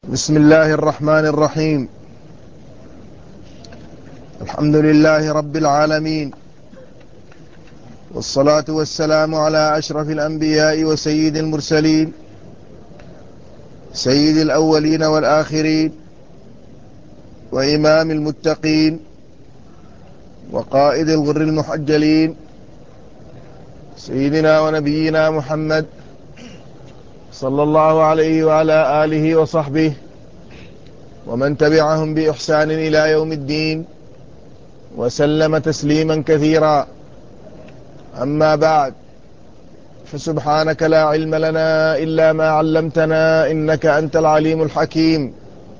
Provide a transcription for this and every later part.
بسم الله الرحمن الرحيم. الحمد لله رب العالمين، والصلاة والسلام على أشرف الأنبياء وسيد المرسلين، سيد الأولين والآخرين، وإمام المتقين، وقائد الغر المحجلين، سيدنا ونبينا محمد صلى الله عليه وعلى آله وصحبه ومن تبعهم بإحسان إلى يوم الدين، وسلم تسليما كثيرا. أما بعد، فسبحانك لا علم لنا إلا ما علمتنا إنك أنت العليم الحكيم.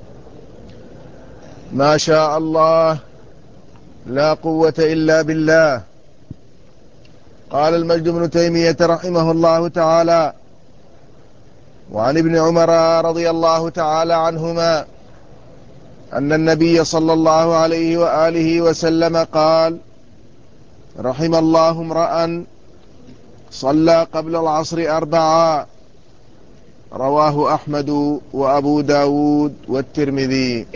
ما شاء الله لا قوة إلا بالله. قال المجد بن تيمية رحمه الله تعالى: وعن ابن عمر رضي الله تعالى عنهما أن النبي صلى الله عليه وآله وسلم قال: رحم الله امرأ صلى قبل العصر 4. رواه أحمد وأبو داود والترمذي.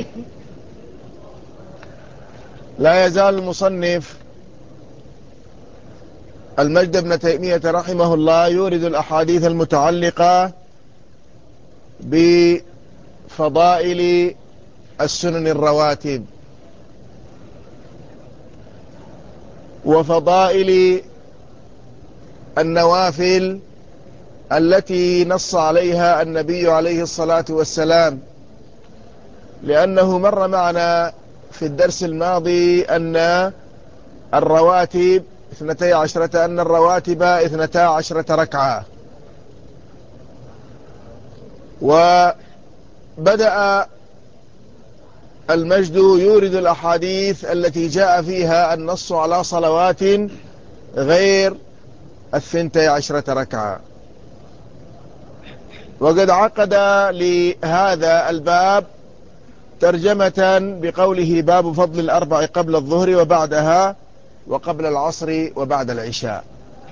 لا يزال المصنف المجد بن تيمية رحمه الله يورد الأحاديث المتعلقة بفضائل السنن الرواتب وفضائل النوافل التي نص عليها النبي عليه الصلاة والسلام، لأنه مر معنا في الدرس الماضي أن الرواتب 12 ركعة. وبدأ المجد يورد الأحاديث التي جاء فيها النص على صلوات غير 12 ركعة. وقد عقد لهذا الباب ترجمة بقوله: باب فضل الأربع قبل الظهر وبعدها، وقبل العصر وبعد العشاء،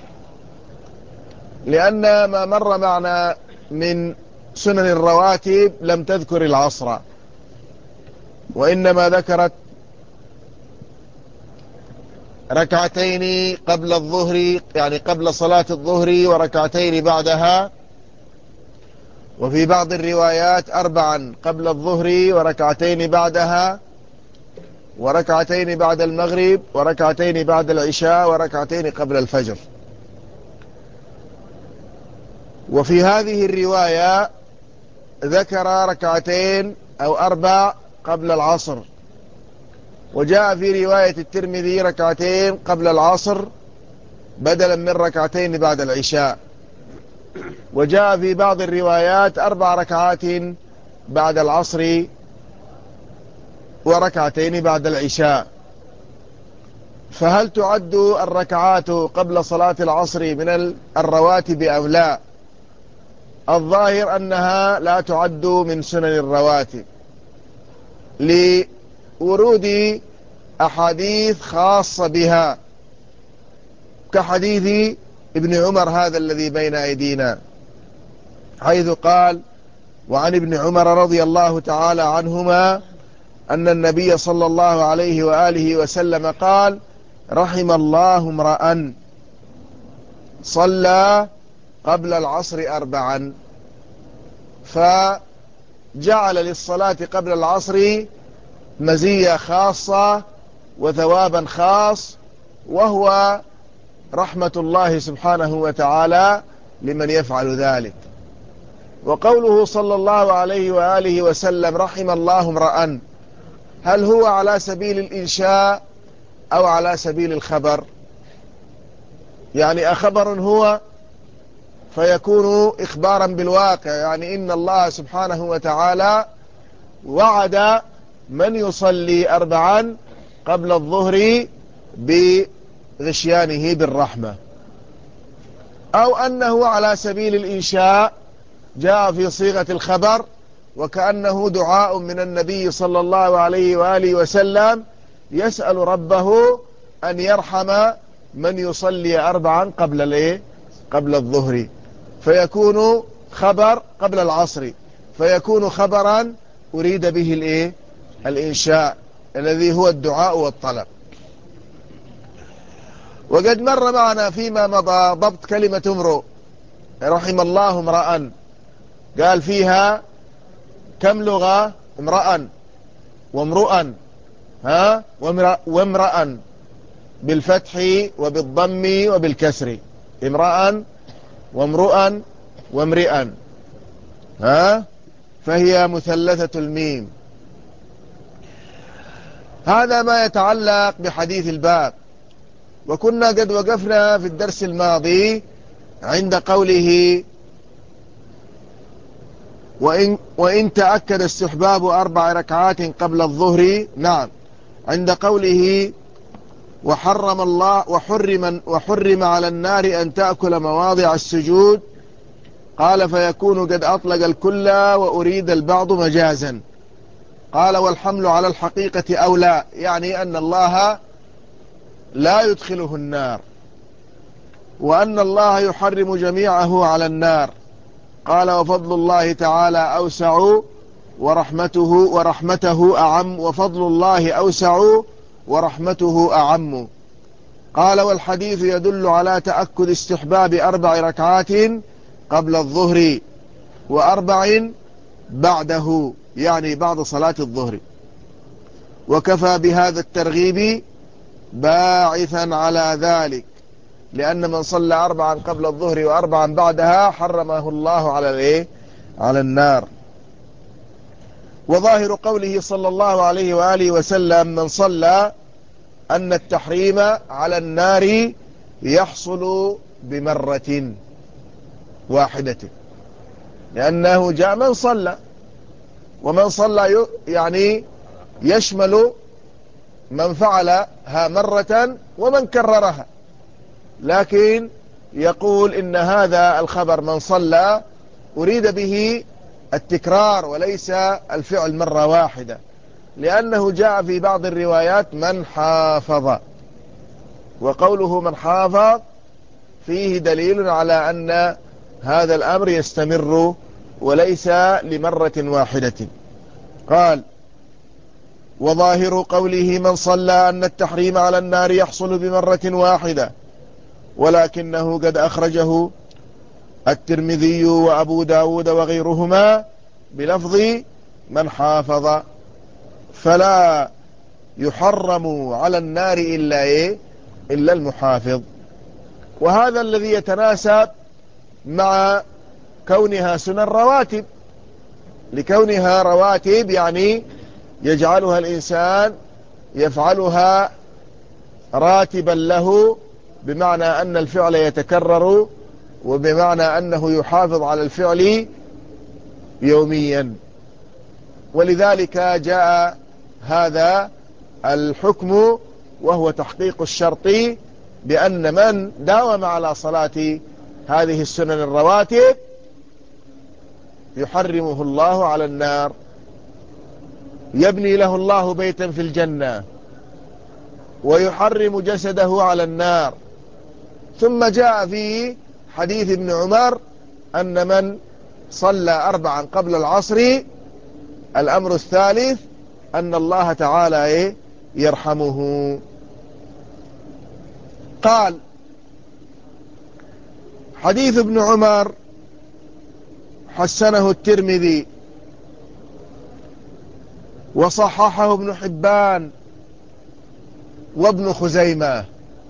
لأن ما مر معنا من سنن الرواتب لم تذكر العصر، وإنما ذكرت ركعتين قبل الظهر، يعني قبل صلاة الظهر، وركعتين بعدها، وفي بعض الروايات 4 قبل الظهر وركعتين بعدها، وركعتين بعد المغرب، وركعتين بعد العشاء، وركعتين قبل الفجر. وفي هذه الرواية ذكر ركعتين أو 4 قبل العصر، وجاء في رواية الترمذي ركعتين قبل العصر بدلا من ركعتين بعد العشاء، وجاء في بعض الروايات 4 ركعات بعد العصر وركعتين بعد العشاء. فهل تعد الركعات قبل صلاة العصر من الرواتب أو لا؟ الظاهر أنها لا تعد من سنن الرواتب، لورود أحاديث خاصة بها، كحديث ابن عمر هذا الذي بين أيدينا، حيث قال: وعن ابن عمر رضي الله تعالى عنهما أن النبي صلى الله عليه وآله وسلم قال: رحم الله امرأ صلى قبل العصر 4. فجعل للصلاة قبل العصر مزية خاصة وثوابا خاص، وهو رحمة الله سبحانه وتعالى لمن يفعل ذلك. وقوله صلى الله عليه وآله وسلم رحم الله امرأ، هل هو على سبيل الإنشاء أو على سبيل الخبر؟ يعني أخبر هو فيكون إخبارا بالواقع، يعني إن الله سبحانه وتعالى وعد من يصلي 4 قبل الظهر بغشيانه بالرحمة، أو أنه على سبيل الإنشاء جاء في صيغة الخبر، وكأنه دعاء من النبي صلى الله عليه وآله وسلم يسأل ربه أن يرحم من يصلي 4 قبل الظهر، فيكون خبر قبل العصر، فيكون خبرا أريد به الإيه؟ الإنشاء الذي هو الدعاء والطلب. وقد مر معنا فيما مضى ضبط كلمة امرؤ، رحم الله امرأ، قال فيها كم لغة؟ امرأ وامرؤا، وامرأ بالفتح وبالضم وبالكسر، امرأ وامرؤا وامرئا، فهي مثلثة الميم. هذا ما يتعلق بحديث الباب. وكنا قد وقفنا في الدرس الماضي عند قوله وإن تأكد استحباب 4 ركعات قبل الظهر. نعم، عند قوله وحرم على النار أن تأكل مواضع السجود، قال فيكون قد أطلق الكل وأريد البعض مجازا. قال والحمل على الحقيقة أولى، يعني أن الله لا يدخله النار، وأن الله يحرم جميعه على النار. قال وفضل الله تعالى أوسع ورحمته أعم، وفضل الله أوسع ورحمته أعم. قال والحديث يدل على تأكد استحباب 4 ركعات قبل الظهر و4 بعده، يعني بعد صلاة الظهر. وكفى بهذا الترغيب باعثا على ذلك، لأن من صلى 4 قبل الظهر و4 بعدها حرمه الله على النار. وظاهر قوله صلى الله عليه وآله وسلم من صلى أن التحريم على النار يحصل بمرة واحدة، لأنه جاء من صلى، ومن صلى يعني يشمل من فعلها مرة ومن كررها، لكن يقول إن هذا الخبر من صلى أريد به التكرار وليس الفعل مرة واحدة، لأنه جاء في بعض الروايات من حافظ، وقوله من حافظ فيه دليل على أن هذا الأمر يستمر وليس لمرة واحدة. قال وظاهر قوله من صلى أن التحريم على النار يحصل بمرة واحدة، ولكنه قد أخرجه الترمذي وأبو داود وغيرهما بلفظ من حافظ، فلا يحرم على النار إلا المحافظ. وهذا الذي يتناسب مع كونها سنن رواتب، لكونها رواتب يعني يجعلها الإنسان يفعلها راتبا له، بمعنى أن الفعل يتكرر، وبمعنى أنه يحافظ على الفعل يوميا. ولذلك جاء هذا الحكم، وهو تحقيق الشرط، بأن من داوم على صلاة هذه السنن الرواتب يحرمه الله على النار، يبني له الله بيتا في الجنة، ويحرم جسده على النار. ثم جاء في حديث ابن عمر أن من صلى 4 قبل العصر، الأمر الثالث أن الله تعالى يرحمه. قال حديث ابن عمر حسنه الترمذي وصححه ابن حبان وابن خزيمة،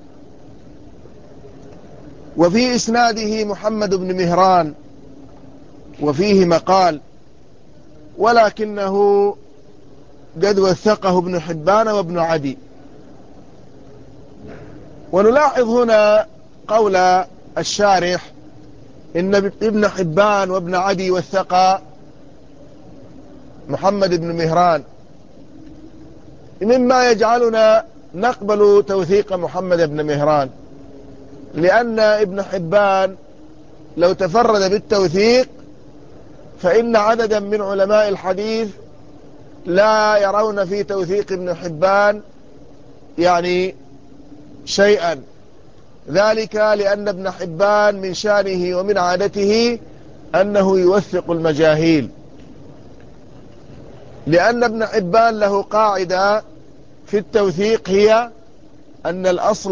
وفي إسناده محمد بن مهران، وفيه مقال، ولكنه قد وثقه ابن حبان وابن عدي. ونلاحظ هنا قول الشارح إن ابن حبان وابن عدي وثق محمد بن مهران، مما يجعلنا نقبل توثيق محمد بن مهران، لأن ابن حبان لو تفرد بالتوثيق فإن عددا من علماء الحديث لا يرون في توثيق ابن حبان يعني شيئا، ذلك لأن ابن حبان من شانه ومن عادته أنه يوثق المجاهيل، لأن ابن حبان له قاعدة في التوثيق، هي أن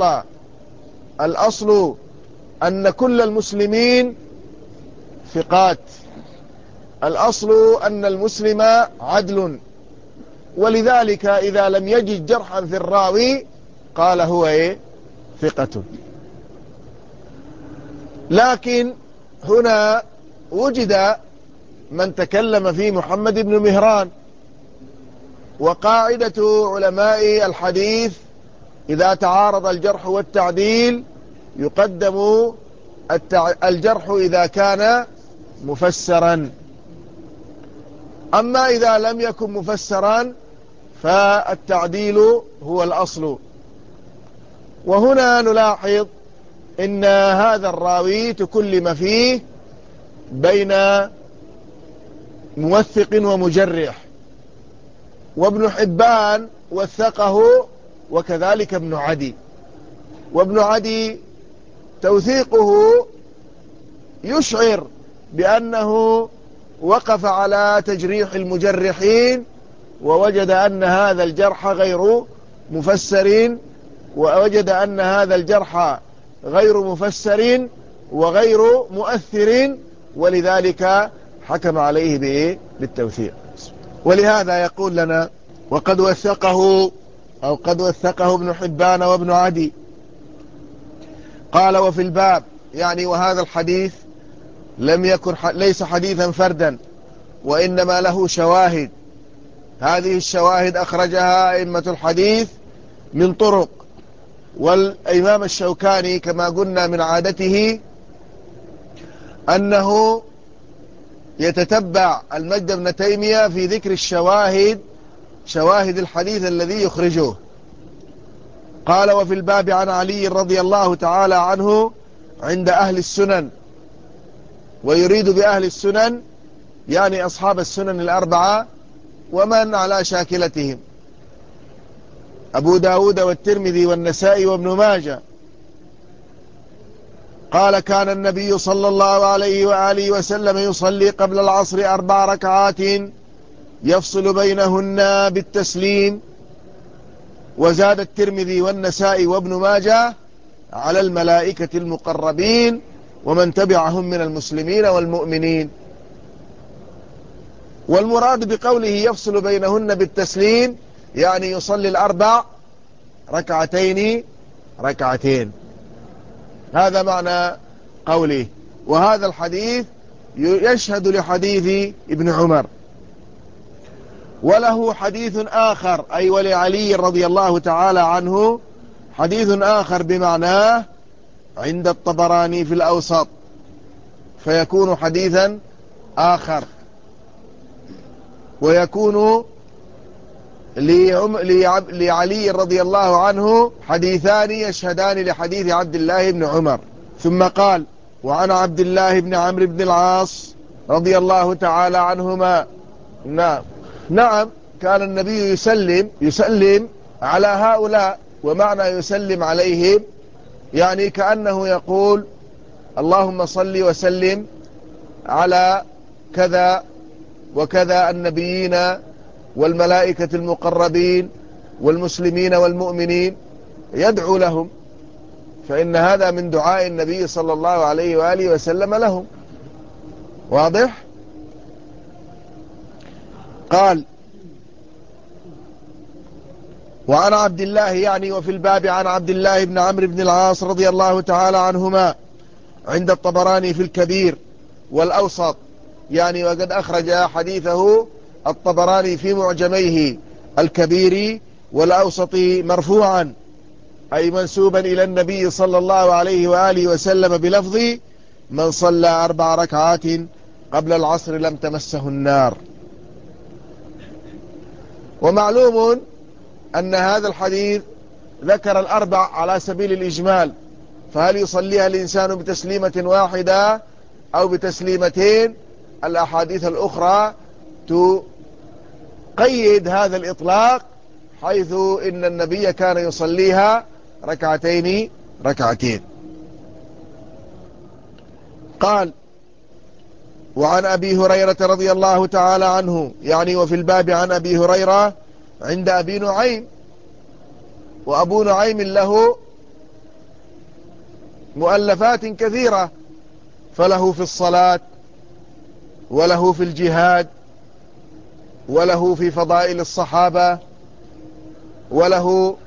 الأصل أن كل المسلمين ثقات، الأصل أن المسلم عدل، ولذلك إذا لم يجد جرحا في الراوي قال هو ثقة. لكن هنا وجد من تكلم في محمد بن مهران، وقاعدة علماء الحديث إذا تعارض الجرح والتعديل يقدم الجرح إذا كان مفسرا، أما إذا لم يكن مفسرا فالتعديل هو الأصل. وهنا نلاحظ إن هذا الراوي تكلم فيه بين موثق ومجرح، وابن حبان وثقه وكذلك ابن عدي، وابن عدي توثيقه يشعر بأنه وقف على تجريح المجرحين، ووجد أن هذا الجرح غير مفسر، ووجد أن هذا الجرح غير مفسر وغير مؤثر، ولذلك حكم عليه بالتوثيق. ولهذا يقول لنا وقد وثقه أو قد وثقه ابن حبان وابن عدي. قال وفي الباب، يعني وهذا الحديث ليس حديثا فردا، وإنما له شواهد. هذه الشواهد أخرجها أئمة الحديث من طرق، والإمام الشوكاني كما قلنا من عادته أنه يتتبع المجد بن تيمية في ذكر الشواهد، شواهد الحديث الذي يخرجه. قال وفي الباب عن علي رضي الله تعالى عنه عند أهل السنن، ويريد بأهل السنن يعني أصحاب السنن الأربعة ومن على شاكلتهم، أبو داود والترمذي والنسائي وابن ماجه. قال كان النبي صلى الله عليه وآله وسلم يصلي قبل العصر 4 ركعات يفصل بينهن بالتسليم. وزاد الترمذي والنسائي وابن ماجه على الملائكة المقربين ومن تبعهم من المسلمين والمؤمنين. والمراد بقوله يفصل بينهن بالتسليم يعني يصلي 4 ركعتين ركعتين، هذا معنى قوله. وهذا الحديث يشهد لحديث ابن عمر. وله حديث آخر، أي ولعلي رضي الله تعالى عنه حديث آخر بمعناه عند الطبراني في الأوسط، فيكون حديثا آخر، ويكون لعلي رضي الله عنه حديثان يشهدان لحديث عبد الله بن عمر. ثم قال وعن عبد الله بن عمرو بن العاص رضي الله تعالى عنهما. نعم كان النبي يسلم على هؤلاء، ومعنى يسلم عليهم يعني كأنه يقول اللهم صل وسلم على كذا وكذا النبيين والملائكة المقربين والمسلمين والمؤمنين، يدعو لهم، فإن هذا من دعاء النبي صلى الله عليه وآله وسلم لهم. واضح؟ قال وعن عبد الله، يعني وفي الباب عن عبد الله بن عمرو بن العاص رضي الله تعالى عنهما عند الطبراني في الكبير والأوسط، يعني وقد أخرج حديثه الطبراني في معجميه الكبير والأوسط مرفوعا، أي منسوبا إلى النبي صلى الله عليه وآله وسلم بلفظ من صلى 4 ركعات قبل العصر لم تمسه النار. ومعلوم أن هذا الحديث ذكر 4 على سبيل الإجمال، فهل يصليها الإنسان بتسليمة واحدة أو بتسليمتين؟ الأحاديث الأخرى تقيد هذا الإطلاق، حيث إن النبي كان يصليها ركعتين ركعتين. قال وعن أبي هريرة رضي الله تعالى عنه، يعني وفي الباب عن أبي هريرة عند أبي نعيم. وأبو نعيم له مؤلفات كثيرة، فله في الصلاة، وله في الجهاد، وله في فضائل الصحابة، وله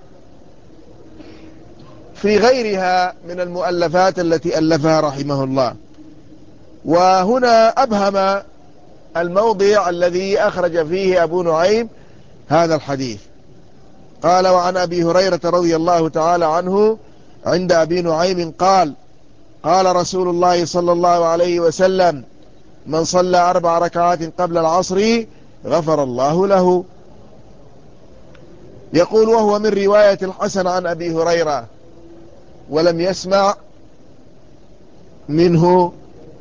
في غيرها من المؤلفات التي ألفها رحمه الله. وهنا أبهم الموضع الذي أخرج فيه أبو نعيم هذا الحديث. قال: وعن أبي هريرة رضي الله تعالى عنه عند أبي نعيم قال: قال رسول الله صلى الله عليه وسلم: من صلى 4 ركعات قبل العصر غفر الله له. يقول: وهو من رواية الحسن عن أبي هريرة ولم يسمع منه.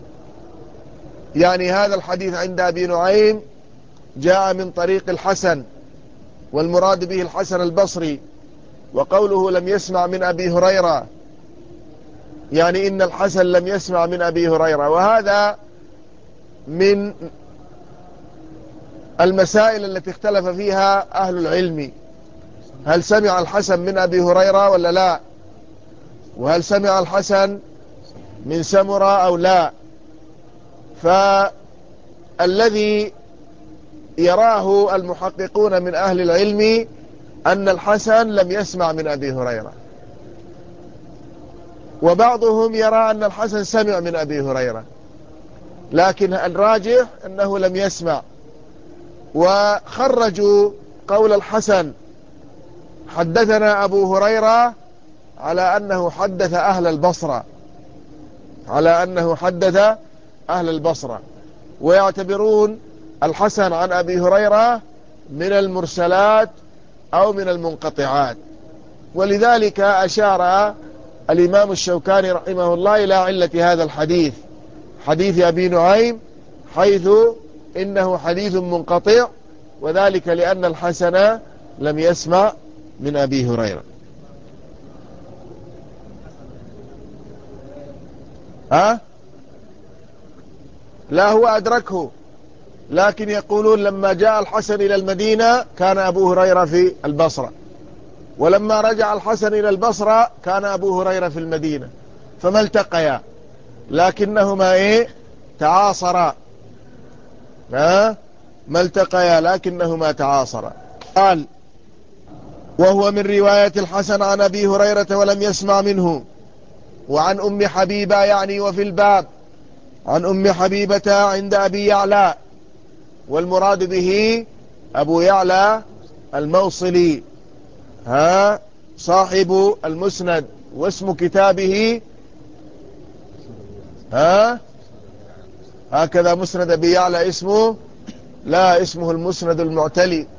يعني هذا الحديث عند أبي نعيم جاء من طريق الحسن، والمراد به الحسن البصري. وقوله لم يسمع من أبي هريرة يعني إن الحسن لم يسمع من أبي هريرة، وهذا من المسائل التي اختلف فيها أهل العلم: هل سمع الحسن من أبي هريرة ولا لا؟ وهل سمع الحسن من سمرة أو لا؟ فالذي يراه المحققون من أهل العلم أن الحسن لم يسمع من أبي هريرة، وبعضهم يرى أن الحسن سمع من أبي هريرة، لكن الراجح أنه لم يسمع. وخرجوا قول الحسن حدثنا أبو هريرة على أنه حدث أهل البصرة، على أنه حدث أهل البصرة، ويعتبرون الحسن عن أبي هريرة من المرسلات أو من المنقطعات. ولذلك أشار الإمام الشوكاني رحمه الله إلى علة هذا الحديث، حديث أبي نعيم، حيث إنه حديث منقطع، وذلك لأن الحسن لم يسمع من أبي هريرة. لا، هو أدركه، لكن يقولون لما جاء الحسن إلى المدينة كان أبو هريرة في البصرة، ولما رجع الحسن إلى البصرة كان أبو هريرة في المدينة، فما التقيا، لكنهما تعاصرا. ما التقيا لكنهما تعاصرا. قال: وهو من رواية الحسن عن أبي هريرة ولم يسمع منه. وعن أم حبيبة، يعني وفي الباب عن أم حبيبة عند أبي يعلى، والمراد به أبو يعلى الموصلي، صاحب المسند، واسم كتابه هكذا مسند أبي يعلى اسمه، لا، اسمه المسند المعتلي،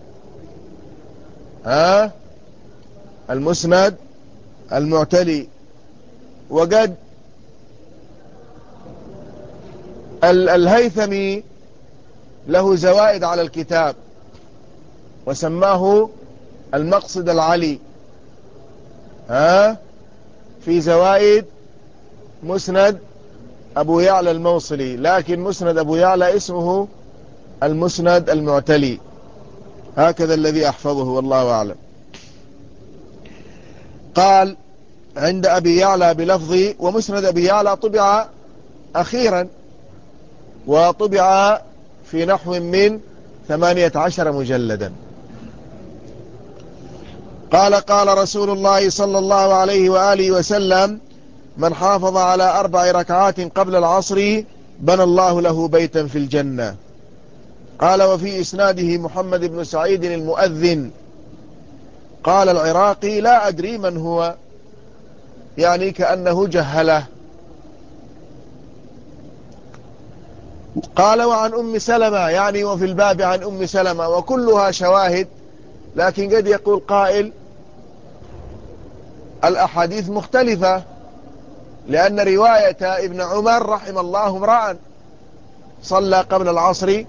المسند المعتلي. وقد الهيثمي له زوائد على الكتاب وسماه المقصد العلي، في زوائد مسند أبو يعلى الموصلي، لكن مسند أبو يعلى اسمه المسند المعتلي، هكذا الذي أحفظه والله أعلم. قال: عند أبي يعلى بلفظ. ومسند أبي يعلى طبع أخيرا، وطبع في نحو من 18 مجلدا. قال: قال رسول الله صلى الله عليه وآله وسلم: من حافظ على 4 ركعات قبل العصر بنى الله له بيتا في الجنة. قال: وفي إسناده محمد بن سعيد المؤذن. قال العراقي: لا أدري من هو، يعني كأنه جهله. قال: وعن أم سلمة، يعني وفي الباب عن أم سلمة، وكلها شواهد، لكن قد يقول قائل الأحاديث مختلفة، لأن رواية ابن عمر رحم الله امرأ صلى قبل العصر،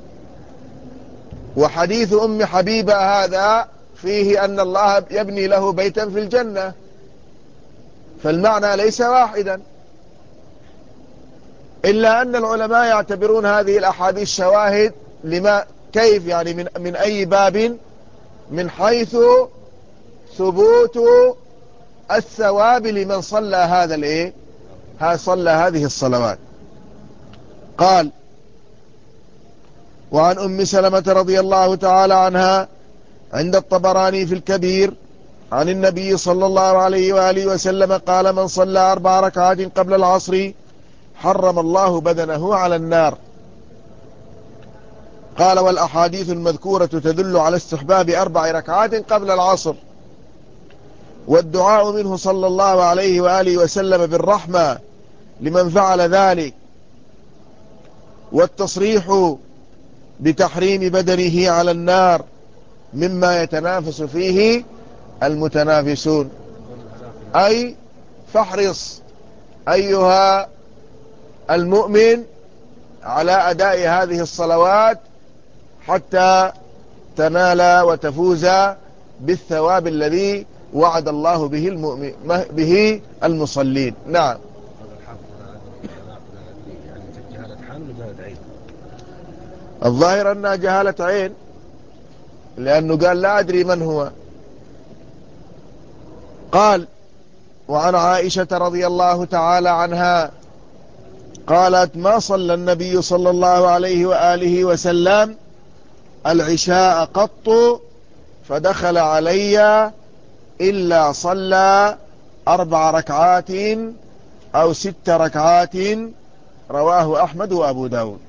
وحديث أم حبيبة هذا فيه أن الله يبني له بيتا في الجنة، فالمعنى ليس واحدا. إلا أن العلماء يعتبرون هذه الأحاديث شواهد لما كيف يعني من أي باب؟ من حيث ثبوت الثواب لمن صلى هذا الايه، صلى هذه الصلوات. قال: وعن أم سلمة رضي الله تعالى عنها عند الطبراني في الكبير عن النبي صلى الله عليه وآله وسلم قال: من صلى 4 ركعات قبل العصر حرم الله بدنه على النار. قال: والأحاديث المذكورة تدل على استحباب 4 ركعات قبل العصر، والدعاء منه صلى الله عليه وآله وسلم بالرحمة لمن فعل ذلك، والتصريح بتحريم بدنه على النار مما يتنافس فيه المتنافسون. أي فاحرص أيها المؤمن على أداء هذه الصلوات حتى تنال وتفوز بالثواب الذي وعد الله به المصلين. نعم. الظاهر أنها جهالة عين، لأنه قال: لا أدري من هو. قال: وعن عائشة رضي الله تعالى عنها قالت: ما صلى النبي صلى الله عليه وآله وسلم العشاء قط فدخل علي إلا صلى 4 ركعات أو 6 ركعات. رواه أحمد وأبو داود.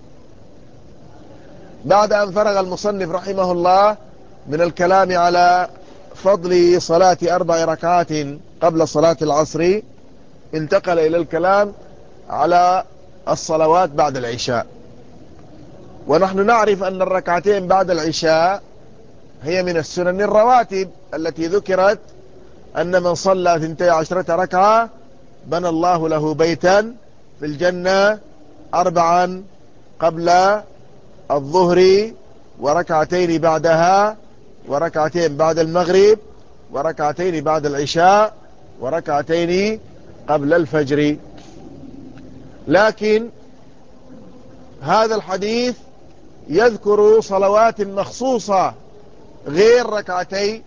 بعد أن فرغ المصنف رحمه الله من الكلام على فضل صلاة 4 ركعات قبل صلاة العصر، انتقل إلى الكلام على الصلوات بعد العشاء. ونحن نعرف أن الركعتين بعد العشاء هي من السنن الرواتب التي ذكرت، أن من صلى 12 ركعة بنى الله له بيتا في الجنة، 4 قبل الظهر، وركعتين بعدها، وركعتين بعد المغرب، وركعتين بعد العشاء، وركعتين قبل الفجر. لكن هذا الحديث يذكر صلوات مخصوصة غير ركعتي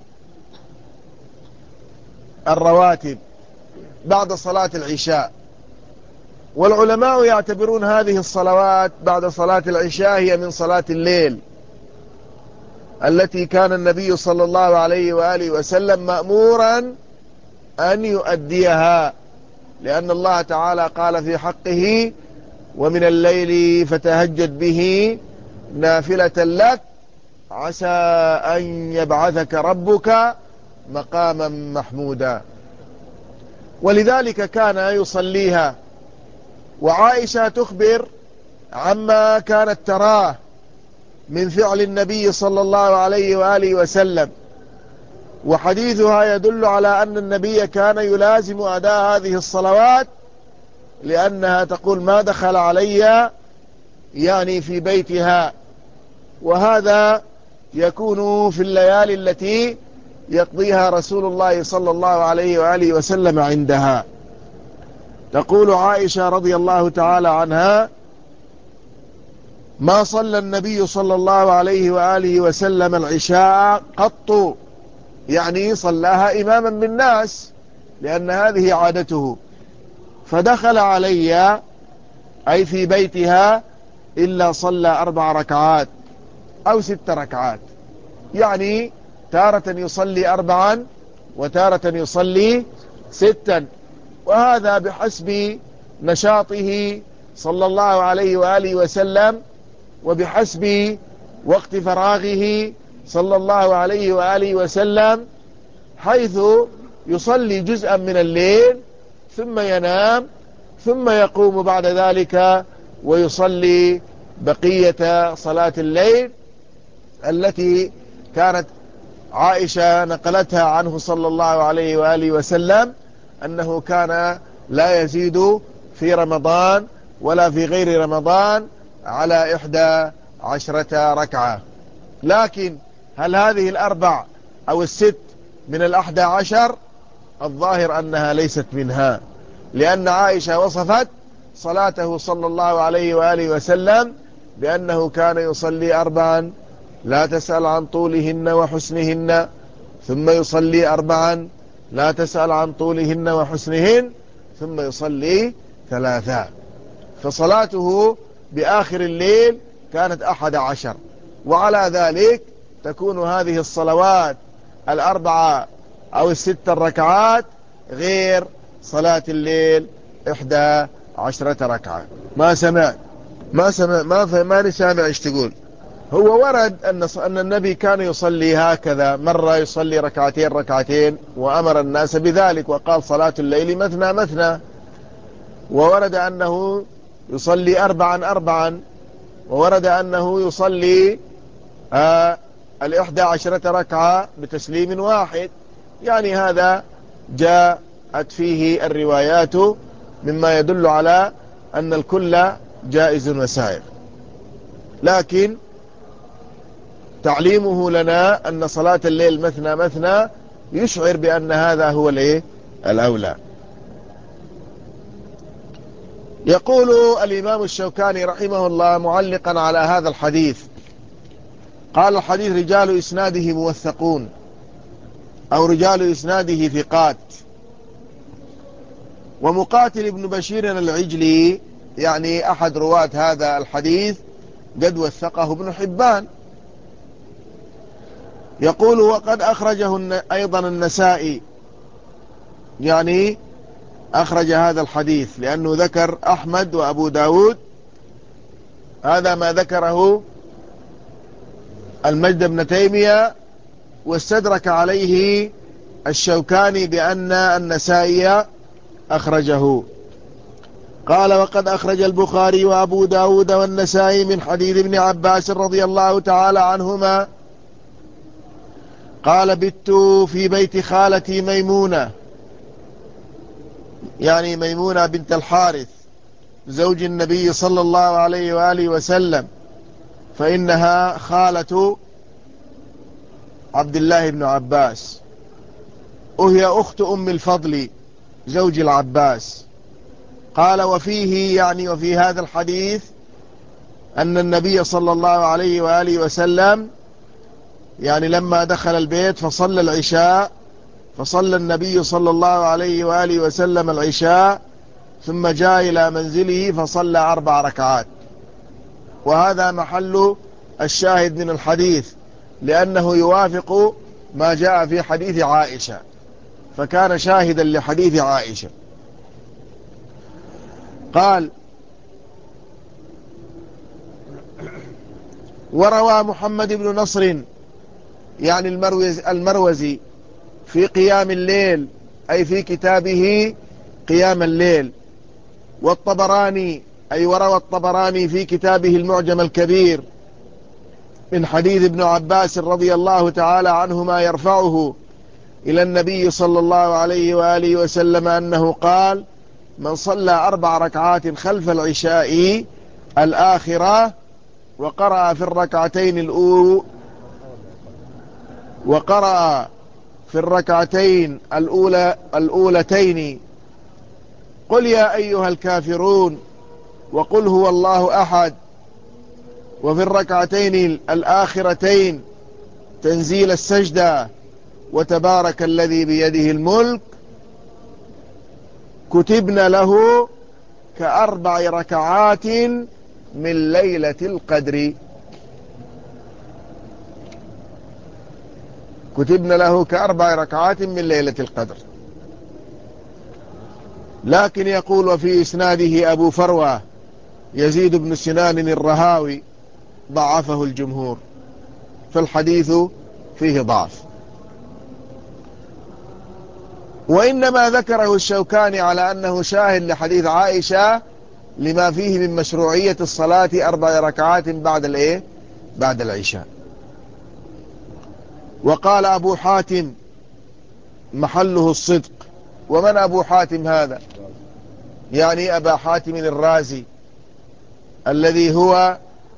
الرواتب بعد صلاة العشاء. والعلماء يعتبرون هذه الصلوات بعد صلاة العشاء هي من صلاة الليل التي كان النبي صلى الله عليه وآله وسلم مأمورا أن يؤديها، لأن الله تعالى قال في حقه: ومن الليل فتهجد به نافلة لك عسى أن يبعثك ربك مقاما محمودا. ولذلك كان يصليها. وعائشة تخبر عما كانت تراه من فعل النبي صلى الله عليه وآله وسلم، وحديثها يدل على أن النبي كان يلازم أداء هذه الصلوات، لأنها تقول: ما دخل علي يعني في بيتها. وهذا يكون في الليالي التي يقضيها رسول الله صلى الله عليه وآله وسلم عندها. تقول عائشة رضي الله تعالى عنها: ما صلى النبي صلى الله عليه وآله وسلم العشاء قط، يعني صلاها إماما بالناس لأن هذه عادته، فدخل علي أي في بيتها إلا صلى 4 ركعات أو 6 ركعات، يعني تارة يصلي 4 وتارة يصلي 6. وهذا بحسب نشاطه صلى الله عليه وآله وسلم، وبحسب وقت فراغه صلى الله عليه وآله وسلم، حيث يصلي جزءا من الليل ثم ينام، ثم يقوم بعد ذلك ويصلي بقية صلاة الليل التي كانت عائشة نقلتها عنه صلى الله عليه وآله وسلم، أنه كان لا يزيد في رمضان ولا في غير رمضان على 11 ركعة. لكن هل هذه 4 أو 6 من 11؟ الظاهر أنها ليست منها، لأن عائشة وصفت صلاته صلى الله عليه وآله وسلم بأنه كان يصلي 4 لا تسأل عن طولهن وحسنهن، ثم يصلي 4 لا تسأل عن طولهن وحسنهن، ثم يصلي 3. فصلاته بآخر الليل كانت 11. وعلى ذلك تكون هذه الصلوات 4 أو 6 ركعات غير صلاة الليل 11 ركعة. ما سمع ما سامع ايش تقول. هو ورد أن النبي كان يصلي هكذا، مرة يصلي ركعتين ركعتين، وأمر الناس بذلك وقال صلاة الليل مثنى مثنى. وورد أنه يصلي 4 4، وورد أنه يصلي 11 ركعة بتسليم واحد. يعني هذا جاءت فيه الروايات مما يدل على أن الكل جائز وسائر، لكن تعليمه لنا أن صلاة الليل مثنى مثنى يشعر بأن هذا هو الأولى. يقول الإمام الشوكاني رحمه الله معلقا على هذا الحديث، قال: الحديث رجال إسناده موثقون، أو رجال إسناده ثقات. ومقاتل ابن بشير العجلي يعني أحد رواة هذا الحديث قد وثقه ابن حبان. يقول: وقد أخرجه أيضا النسائي، يعني أخرج هذا الحديث، لأنه ذكر أحمد وأبو داود. هذا ما ذكره المجد بن تيمية، واستدرك عليه الشوكاني بأن النسائي أخرجه. قال: وقد أخرج البخاري وأبو داود والنسائي من حديث ابن عباس رضي الله تعالى عنهما قال: بت في بيت خالتي ميمونة، يعني ميمونة بنت الحارث زوج النبي صلى الله عليه وآله وسلم، فإنها خالة عبد الله بن عباس، وهي أخت أم الفضل زوج العباس. قال: وفيه يعني وفي هذا الحديث أن النبي صلى الله عليه وآله وسلم يعني لما دخل البيت فصلى العشاء، فصلى النبي صلى الله عليه وآله وسلم العشاء، ثم جاء إلى منزله فصلى 4 ركعات. وهذا محل الشاهد من الحديث، لأنه يوافق ما جاء في حديث عائشة، فكان شاهدا لحديث عائشة. قال: وروى محمد بن نصر يعني المروزي في قيام الليل، أي في كتابه قيام الليل. والطبراني أي وروى الطبراني في كتابه المعجم الكبير من حديث ابن عباس رضي الله تعالى عنهما يرفعه إلى النبي صلى الله عليه وآله وسلم أنه قال: من صلى 4 ركعات خلف العشاء الآخرة وقرأ في الركعتين الأولتين قل يا أيها الكافرون وقل هو الله أحد، وفي الركعتين الآخرتين تنزيل السجدة وتبارك الذي بيده الملك، كتبنا له ك4 ركعات من ليلة القدر. كتبنا له ك4 ركعات من ليلة القدر. لكن يقول: وفي إسناده أبو فروة يزيد بن سنان الرهاوي ضعفه الجمهور، فالحديث فيه ضعف. وإنما ذكره الشوكاني على أنه شاهد لحديث عائشة لما فيه من مشروعية الصلاة 4 ركعات بعد العشاء. وقال أبو حاتم محله الصدق. ومن أبو حاتم هذا؟ يعني أبا حاتم الرازي، الذي هو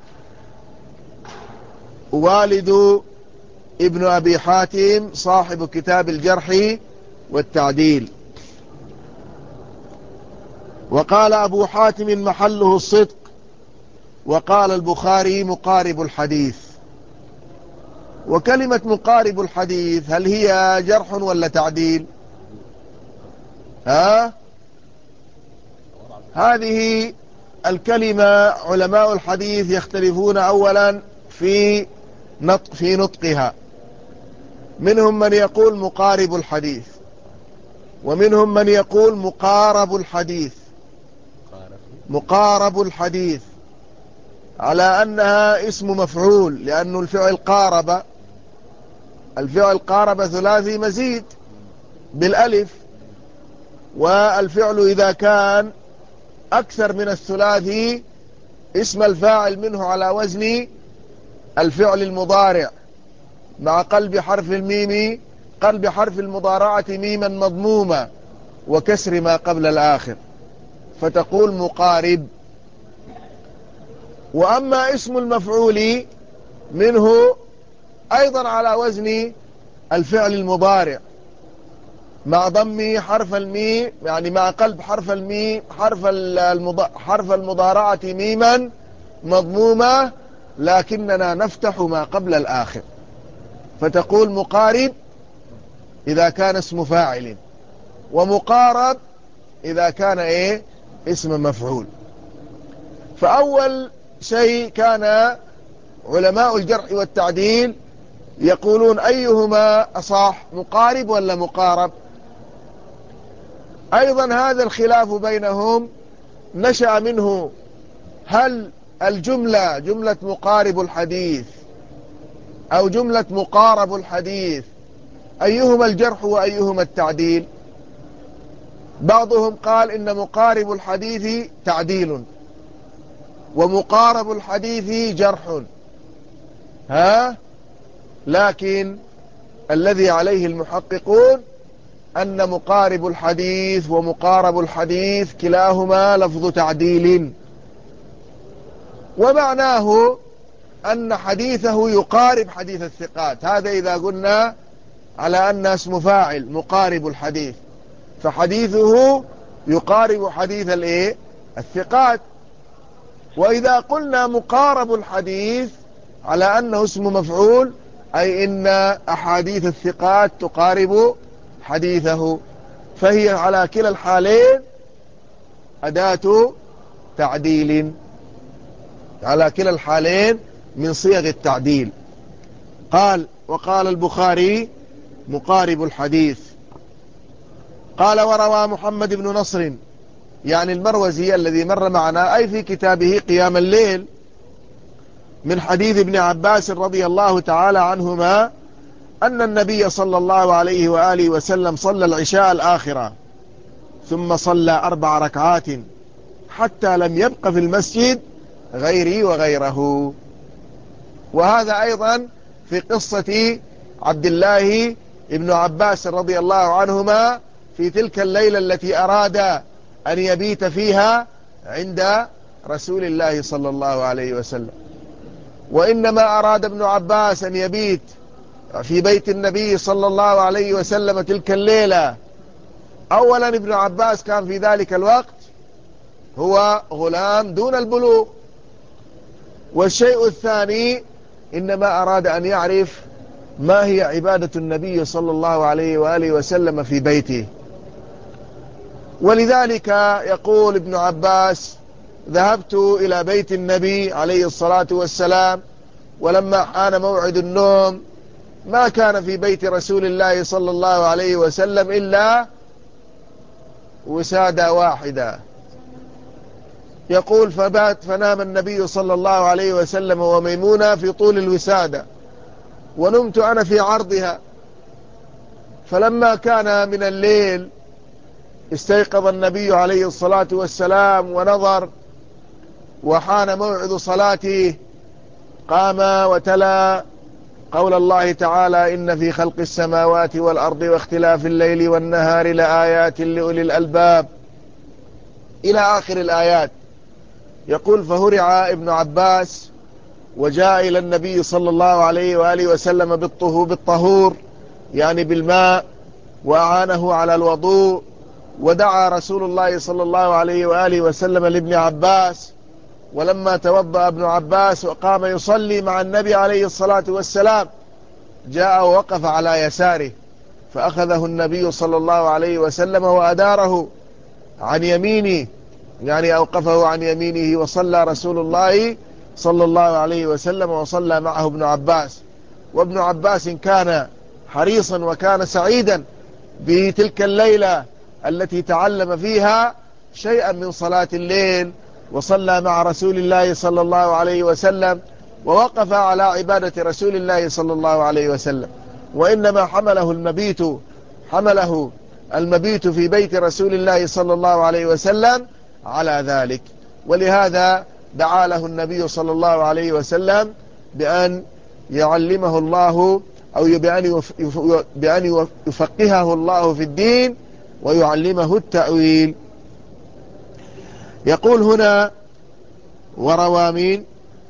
والد ابن أبي حاتم صاحب كتاب الجرح والتعديل. وقال أبو حاتم محله الصدق، وقال البخاري مقارب الحديث. وكلمة مقارب الحديث هل هي جرح ولا تعديل؟ هذه الكلمة علماء الحديث يختلفون أولا في نطقها. منهم من يقول مقارب الحديث، ومنهم من يقول مقارب الحديث. مقارب الحديث على أنها اسم مفعول، لأن الفعل قارب ثلاثي مزيد بالألف، والفعل إذا كان أكثر من الثلاثي اسم الفاعل منه على وزن الفعل المضارع، مع قلب حرف المضارعة ميما مضمومة وكسر ما قبل الآخر، فتقول مقارب. وأما اسم المفعول منه أيضا على وزن الفعل المضارع، مع ضم حرف الميم، يعني مع قلب حرف المضارعة ميما مضمومة، لكننا نفتح ما قبل الآخر، فتقول مقارب إذا كان اسم فاعل، ومقارب إذا كان اسم مفعول. فأول شيء كان علماء الجرح والتعديل يقولون أيهما أصح، مقارب ولا مقارب؟ أيضا هذا الخلاف بينهم نشأ منه هل الجملة جملة مقارب الحديث أو جملة مقارب الحديث أيهما الجرح وأيهما التعديل؟ بعضهم قال إن مقارب الحديث تعديل ومقارب الحديث جرح، لكن الذي عليه المحققون أن مقارب الحديث ومقارب الحديث كلاهما لفظ تعديل، ومعناه أن حديثه يقارب حديث الثقات. هذا إذا قلنا على أن اسم فاعل مقارب الحديث، فحديثه يقارب حديث الثقات. وإذا قلنا مقارب الحديث على أنه اسم مفعول، أي إن أحاديث الثقات تقارب حديثه، فهي على كلا الحالين أداة تعديل، على كلا الحالين من صيغ التعديل. وقال البخاري مقارب الحديث. قال وروى محمد بن نصر، يعني المروزي الذي مر معنا، أي في كتابه قيام الليل، من حديث ابن عباس رضي الله تعالى عنهما أن النبي صلى الله عليه وآله وسلم صلى العشاء الآخرة ثم صلى 4 ركعات حتى لم يبق في المسجد غيري وغيره. وهذا أيضا في قصة عبد الله ابن عباس رضي الله عنهما في تلك الليلة التي أراد أن يبيت فيها عند رسول الله صلى الله عليه وسلم. وإنما أراد ابن عباس أن يبيت في بيت النبي صلى الله عليه وسلم تلك الليلة. أولا ابن عباس كان في ذلك الوقت هو غلام دون البلوغ، والشيء الثاني إنما أراد أن يعرف ما هي عبادة النبي صلى الله عليه وآله وسلم في بيته. ولذلك يقول ابن عباس ذهبت إلى بيت النبي عليه الصلاة والسلام، ولما حان موعد النوم ما كان في بيت رسول الله صلى الله عليه وسلم إلا وسادة واحدة. يقول فنام النبي صلى الله عليه وسلم وميمونة في طول الوسادة، ونمت أنا في عرضها. فلما كان من الليل استيقظ النبي عليه الصلاة والسلام ونظر، وحان موعد صلاته، قام وتلا قول الله تعالى إن في خلق السماوات والأرض واختلاف الليل والنهار لآيات لأولي الألباب إلى آخر الآيات. يقول فهرع ابن عباس وجاء إلى النبي صلى الله عليه وآله وسلم بالطهور، يعني بالماء، وأعانه على الوضوء، ودعا رسول الله صلى الله عليه وآله وسلم لابن عباس، ولما توضأ ابن عباس وقام يصلي مع النبي عليه الصلاة والسلام جاء ووقف على يساره، فأخذه النبي صلى الله عليه وسلم وأداره عن يمينه، يعني أوقفه عن يمينه، وصلى رسول الله صلى الله عليه وسلم وصلى معه ابن عباس. وابن عباس كان حريصا وكان سعيدا بتلك الليلة التي تعلم فيها شيئا من صلاة الليل، وصلى مع رسول الله صلى الله عليه وسلم، ووقف على عبادة رسول الله صلى الله عليه وسلم. وإنما حمله المبيت في بيت رسول الله صلى الله عليه وسلم على ذلك. ولهذا دعا له النبي صلى الله عليه وسلم بأن يعلمه الله، أو بأن يفقهه الله في الدين ويعلمه التأويل. يقول هنا: وروى مين؟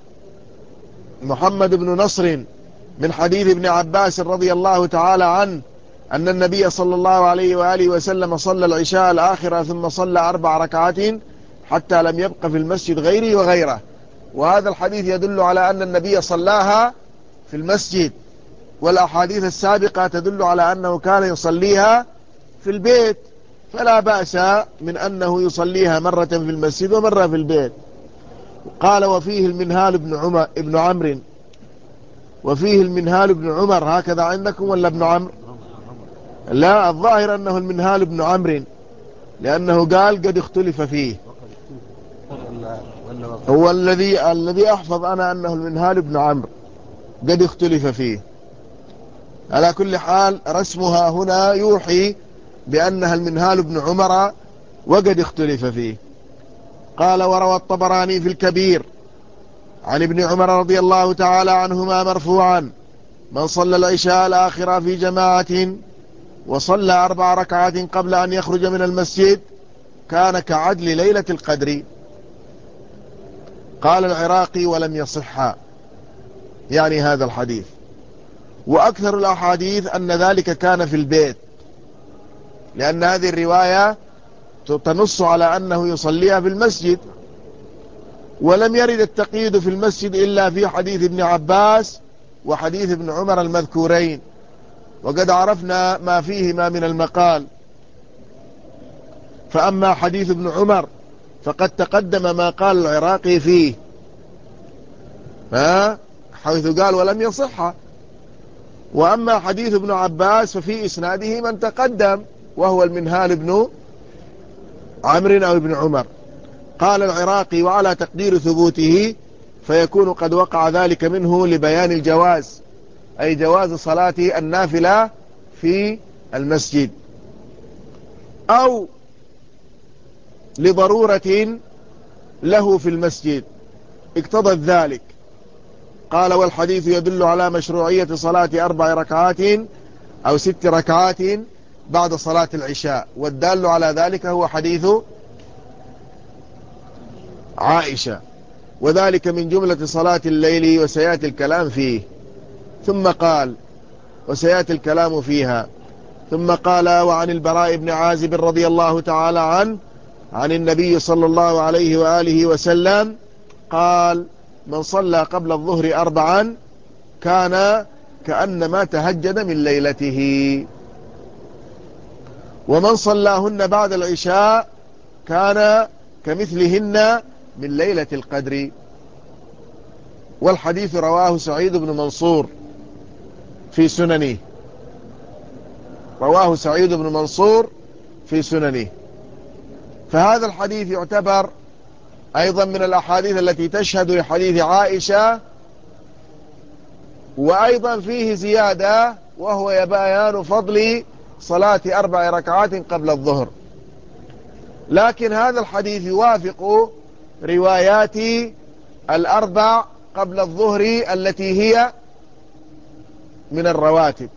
محمد بن نصر من حديث ابن عباس رضي الله تعالى عنه أن النبي صلى الله عليه وآله وسلم صلى العشاء الآخرة ثم صلى 4 ركعات حتى لم يبق في المسجد غيره وغيره. وهذا الحديث يدل على أن النبي صلاها في المسجد، والأحاديث السابقة تدل على أنه كان يصليها في البيت، فلا بأس من أنه يصليها مرة في المسجد ومرة في البيت. قال: وفيه المنهال ابن عمرو، وفيه المنهال بن عمر، هكذا عندكم ولا ابن عمرو؟ لا، الظاهر أنه المنهال بن عمرو، لأنه قال قد اختلف فيه. هو الذي أحفظ أنا أنه المنهال بن عمرو، قد اختلف فيه. على كل حال رسمها هنا يوحي بأنها المنهال بن عمر وقد اختلف فيه. قال: وروى الطبراني في الكبير عن ابن عمر رضي الله تعالى عنهما مرفوعا: من صلى العشاء الآخرة في جماعة وصلى 4 ركعات قبل أن يخرج من المسجد كان كعدل ليلة القدر. قال العراقي: ولم يصح، يعني هذا الحديث. وأكثر الأحاديث أن ذلك كان في البيت، لأن هذه الرواية تنص على أنه يصليها في المسجد، ولم يرد التقييد في المسجد إلا في حديث ابن عباس وحديث ابن عمر المذكورين، وقد عرفنا ما فيهما من المقال. فأما حديث ابن عمر فقد تقدم ما قال العراقي فيه، حيث قال: ولم يصح. وأما حديث ابن عباس ففي إسناده من تقدم، وهو المنهال بن عمرو أو ابن عمر. قال العراقي: وعلى تقدير ثبوته فيكون قد وقع ذلك منه لبيان الجواز، أي جواز صلاة النافلة في المسجد، أو لضرورة له في المسجد اقتضت ذلك. قال: والحديث يدل على مشروعية صلاة 4 ركعات أو 6 ركعات بعد صلاة العشاء، والدال على ذلك هو حديث عائشة، وذلك من جملة صلاة الليل، وسيأتي الكلام فيه. ثم قال: وسيأتي الكلام فيها. ثم قال: وعن البراء بن عازب رضي الله تعالى عنه عن النبي صلى الله عليه وآله وسلم قال: من صلى قبل الظهر 4 كان كأنما تهجد من ليلته، ومن صلاهن بعد العشاء كان كمثلهن من ليلة القدر. والحديث رواه سعيد بن منصور في سننه، رواه سعيد بن منصور في سننه. فهذا الحديث يعتبر أيضا من الأحاديث التي تشهد لحديث عائشة، وأيضا فيه زيادة، وهو بيان فضل صلاة 4 ركعات قبل الظهر. لكن هذا الحديث يوافق روايات 4 قبل الظهر التي هي من الرواتب،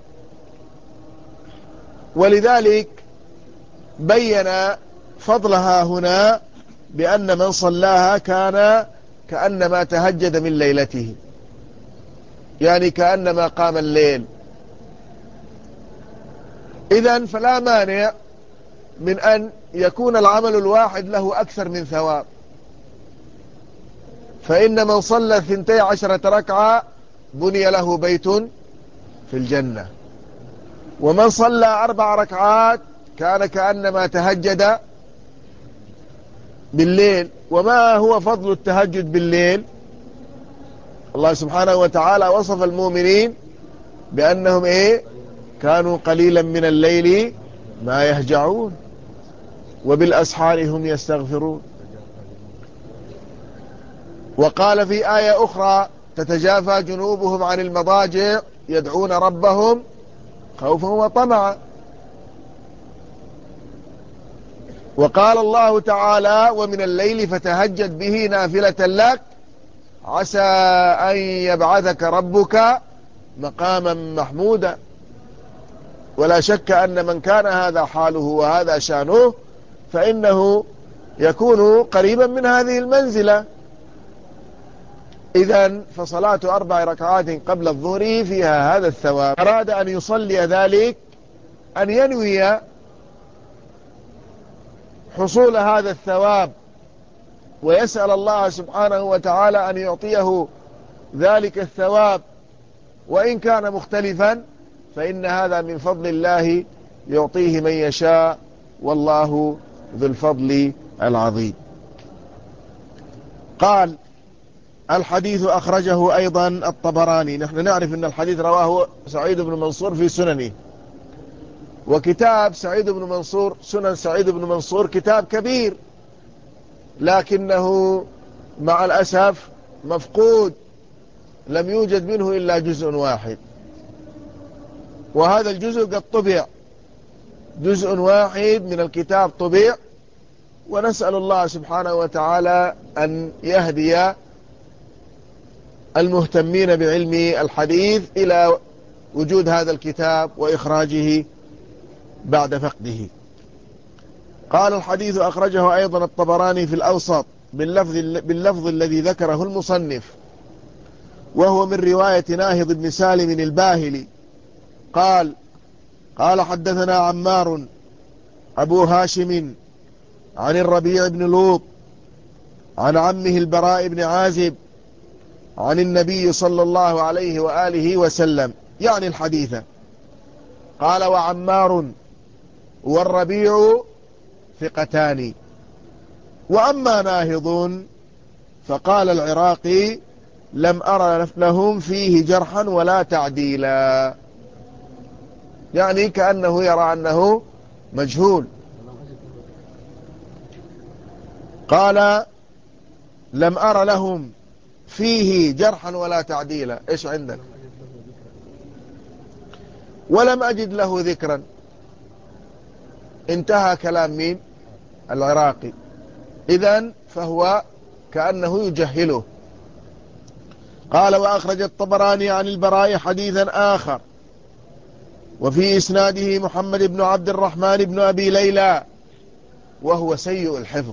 ولذلك بين فضلها هنا بأن من صلاها كان كأنما تهجد من ليلته، يعني كأنما قام الليل. إذن فلا مانع من أن يكون العمل الواحد له أكثر من ثواب. فإن من صلى 12 ركعة بني له بيت في الجنة، ومن صلى 4 ركعات كان كأنما تهجد بالليل. وما هو فضل التهجد بالليل؟ الله سبحانه وتعالى وصف المؤمنين بأنهم كانوا قليلا من الليل ما يهجعون وبالأسحار هم يستغفرون. وقال في آية أخرى: تتجافى جنوبهم عن المضاجع يدعون ربهم خوفا وطمعا. وقال الله تعالى: ومن الليل فتهجد به نافلة لك عسى أن يبعثك ربك مقاما محمودا. ولا شك أن من كان هذا حاله وهذا شانه فإنه يكون قريبا من هذه المنزلة. إذن فصلاة 4 ركعات قبل الظهر فيها هذا الثواب. أراد أن يصلي ذلك أن ينوي حصول هذا الثواب ويسأل الله سبحانه وتعالى أن يعطيه ذلك الثواب، وإن كان مختلفا فإن هذا من فضل الله يعطيه من يشاء، والله ذو الفضل العظيم. قال: الحديث أخرجه أيضا الطبراني. نحن نعرف أن الحديث رواه سعيد بن منصور في سننه، وكتاب سعيد بن منصور سنن سعيد بن منصور كتاب كبير، لكنه مع الأسف مفقود، لم يوجد منه إلا جزء واحد، وهذا الجزء قد طبع، جزء واحد من الكتاب طبع. ونسأل الله سبحانه وتعالى أن يهدي المهتمين بعلم الحديث إلى وجود هذا الكتاب وإخراجه بعد فقده. قال: الحديث أخرجه أيضا الطبراني في الأوسط باللفظ الذي ذكره المصنف، وهو من رواية ناهض بن سالم الباهلي قال: قال حدثنا عمار أبو هاشم عن الربيع بن لوط عن عمه البراء بن عازب عن النبي صلى الله عليه وآله وسلم، يعني الحديث. قال: وعمار والربيع ثقتان. وأما ناهض فقال العراقي: لم أرى لهم فيه جرحا ولا تعديلا، يعني كأنه يرى أنه مجهول. قال: لم أرى لهم فيه جرحا ولا تعديلا. إيش عندك؟ ولم أجد له ذكرا. انتهى كلام مين؟ العراقي. إذن فهو كأنه يجهله. قال: وأخرج الطبراني عن البراء حديثا آخر وفي إسناده محمد بن عبد الرحمن بن أبي ليلى وهو سيء الحفظ.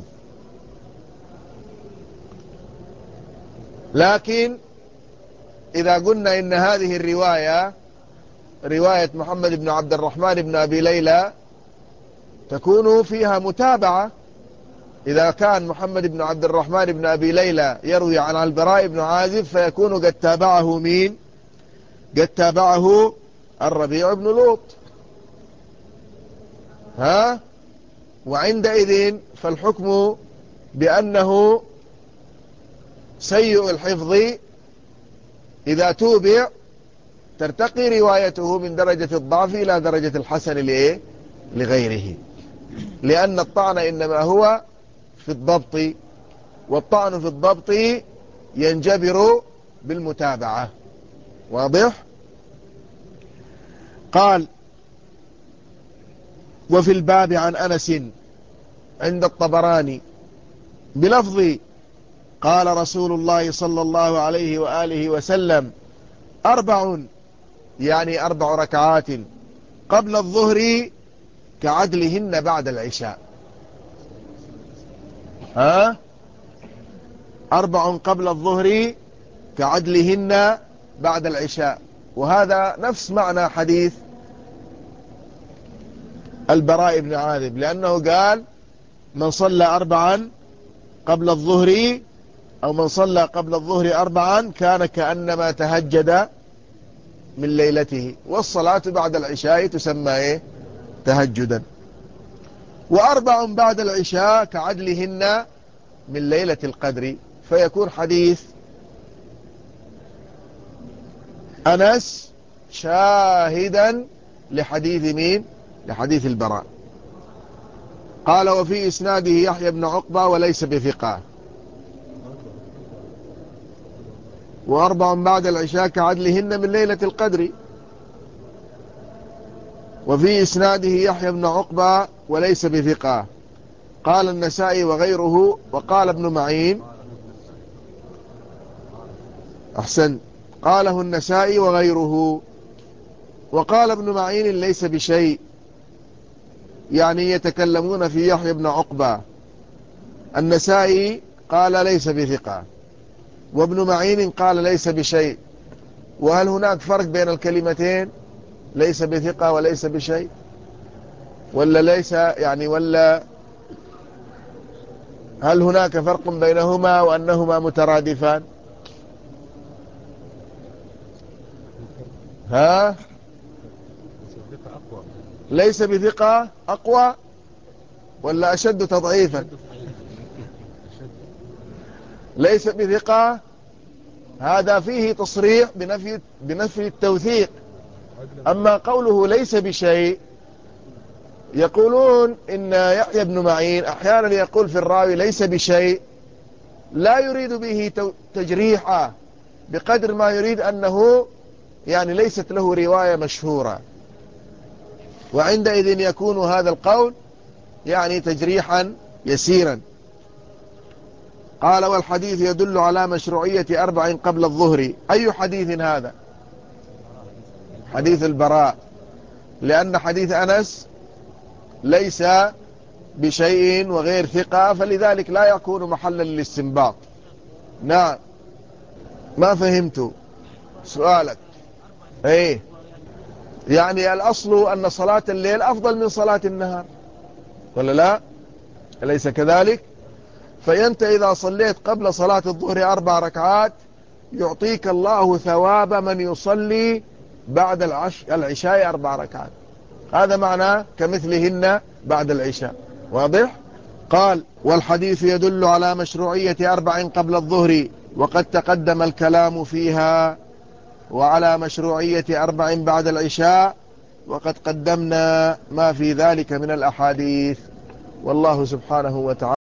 لكن إذا قلنا إن هذه الرواية رواية محمد بن عبد الرحمن بن أبي ليلى تكون فيها متابعة. إذا كان محمد بن عبد الرحمن بن أبي ليلى يروي عن البراء بن عازب فيكون قد تابعه مين؟ قد تابعه الربيع بن لوط. وعندئذ فالحكم بأنه سيء الحفظ إذا توبع ترتقي روايته من درجة الضعف إلى درجة الحسن لغيره، لأن الطعن إنما هو في الضبط، والطعن في الضبط ينجبر بالمتابعة. واضح؟ قال: وفي الباب عن أنس عند الطبراني بلفظ: قال رسول الله صلى الله عليه وآله وسلم: 4، يعني 4 ركعات قبل الظهر كعدلهن بعد العشاء. 4 قبل الظهر كعدلهن بعد العشاء. وهذا نفس معنى حديث البراء بن عاذب، لأنه قال من صلى 4 قبل الظهر، أو من صلى قبل الظهر 4 كان كأنما تهجد من ليلته، والصلاة بعد العشاء تسمى إيه؟ تهجدا. و4 بعد العشاء كعدلهن من ليلة القدر، فيكون حديث أنس شاهدا لحديث مين؟ لحديث البراء. قال وفي إسناده يحيى بن عقبة وليس بثقة. و4 بعد العشاء كعدلهن من ليلة القدر. وفي إسناده يحيى بن عقبة وليس بثقة. قال النسائي وغيره. وقال ابن معين، أحسن، قاله النسائي وغيره. وقال ابن معين ليس بشيء، يعني يتكلمون في يحيى بن عقبة. النسائي قال ليس بثقة، وابن معين قال ليس بشيء. وهل هناك فرق بين الكلمتين ليس بثقة وليس بشيء، ولا ليس يعني، ولا هل هناك فرق بينهما وأنهما مترادفان؟ ها؟ ليس بثقة أقوى ولا أشد تضعيفا؟ ليس بثقة هذا فيه تصريح بنفي التوثيق. أما قوله ليس بشيء، يقولون إن يحيى بن معين أحيانا يقول في الراوي ليس بشيء، لا يريد به تجريحه بقدر ما يريد أنه يعني ليست له رواية مشهورة، وعندئذ يكون هذا القول يعني تجريحا يسيرا. قال والحديث يدل على مشروعية 4 قبل الظهر. أي حديث هذا؟ حديث البراء، لأن حديث أنس ليس بشيء وغير ثقة، فلذلك لا يكون محلا للاستنباط. نعم، ما فهمت سؤالك. ايه، يعني الأصل أن صلاة الليل أفضل من صلاة النهار، ولا لا؟ أليس كذلك؟ فأنت إذا صليت قبل صلاة الظهر 4 ركعات يعطيك الله ثواب من يصلي بعد العشاء 4 ركعات. هذا معناه كمثلهن بعد العشاء. واضح؟ قال والحديث يدل على مشروعية 4 قبل الظهر، وقد تقدم الكلام فيها، وعلى مشروعية 4 بعد العشاء، وقد قدمنا ما في ذلك من الأحاديث. والله سبحانه وتعالى